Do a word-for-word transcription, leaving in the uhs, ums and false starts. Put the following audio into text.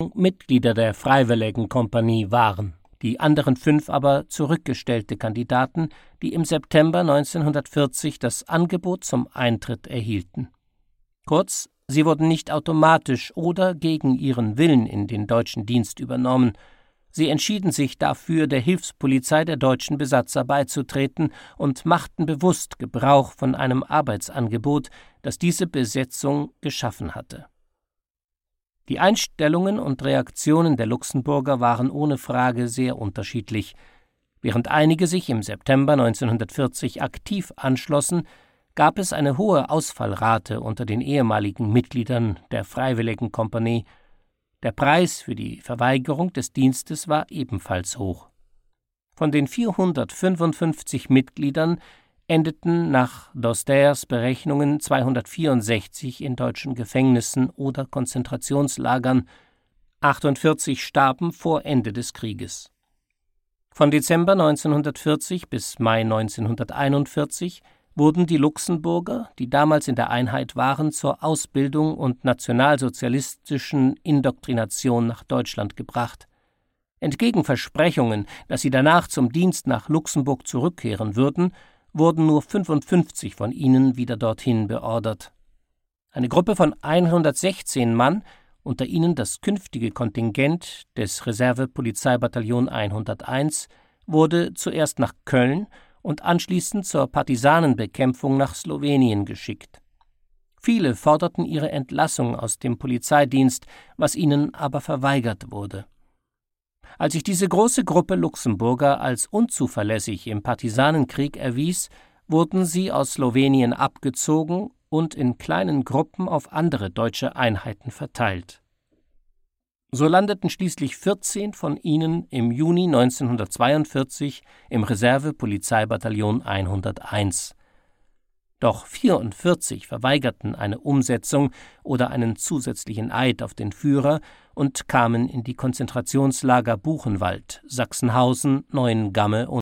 Besetzung Mitglieder der Freiwilligenkompanie waren, die anderen fünf aber zurückgestellte Kandidaten, die im September neunzehnhundertvierzig das Angebot zum Eintritt erhielten. Kurz, sie wurden nicht automatisch oder gegen ihren Willen in den deutschen Dienst übernommen. Sie entschieden sich dafür, der Hilfspolizei der deutschen Besatzer beizutreten und machten bewusst Gebrauch von einem Arbeitsangebot, das diese Besetzung geschaffen hatte. Die Einstellungen und Reaktionen der Luxemburger waren ohne Frage sehr unterschiedlich. Während einige sich im September neunzehnhundertvierzig aktiv anschlossen, gab es eine hohe Ausfallrate unter den ehemaligen Mitgliedern der Freiwilligenkompanie. Der Preis für die Verweigerung des Dienstes war ebenfalls hoch. Von den vierhundertfünfundfünfzig Mitgliedern endeten nach d'Austers Berechnungen zweihundertvierundsechzig in deutschen Gefängnissen oder Konzentrationslagern, achtundvierzig starben vor Ende des Krieges. Von Dezember neunzehnhundertvierzig bis Mai neunzehnhunderteinundvierzig wurden die Luxemburger, die damals in der Einheit waren, zur Ausbildung und nationalsozialistischen Indoktrination nach Deutschland gebracht. Entgegen Versprechungen, dass sie danach zum Dienst nach Luxemburg zurückkehren würden, wurden nur fünfundfünfzig von ihnen wieder dorthin beordert. Eine Gruppe von hundertsechzehn Mann, unter ihnen das künftige Kontingent des Reserve-Polizeibataillon hunderteins, wurde zuerst nach Köln und anschließend zur Partisanenbekämpfung nach Slowenien geschickt. Viele forderten ihre Entlassung aus dem Polizeidienst, was ihnen aber verweigert wurde. Als sich diese große Gruppe Luxemburger als unzuverlässig im Partisanenkrieg erwies, wurden sie aus Slowenien abgezogen und in kleinen Gruppen auf andere deutsche Einheiten verteilt. So landeten schließlich vierzehn von ihnen im Juni neunzehnhundertzweiundvierzig im Reserve-Polizeibataillon hunderteins. Doch vierundvierzig verweigerten eine Umsetzung oder einen zusätzlichen Eid auf den Führer und kamen in die Konzentrationslager Buchenwald, Sachsenhausen, Neuengamme